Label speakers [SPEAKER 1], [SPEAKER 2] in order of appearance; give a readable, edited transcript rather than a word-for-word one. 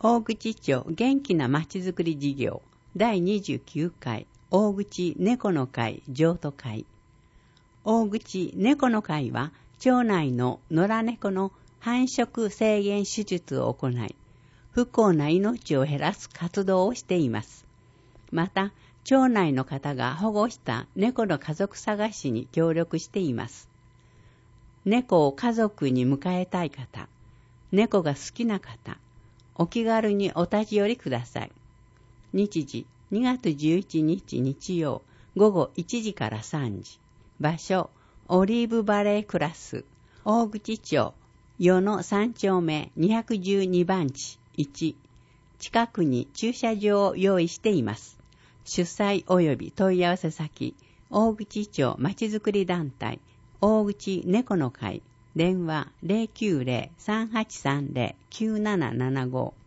[SPEAKER 1] 大口町元気なまちづくり事業第29回大口猫の会譲渡会。大口猫の会は町内の野良猫の繁殖制限手術を行い、不幸な命を減らす活動をしています。また、町内の方が保護した猫の家族探しに協力しています。猫を家族に迎えたい方、猫が好きな方、お気軽にお立ち寄りください。日時2月11日日曜午後1時から3時。場所、オリーブバレークラス、大口町、与野3丁目212番地1。近くに駐車場を用意しています。主催及び問い合わせ先、大口町まちづくり団体、大口猫の会、電話 090-3830-9775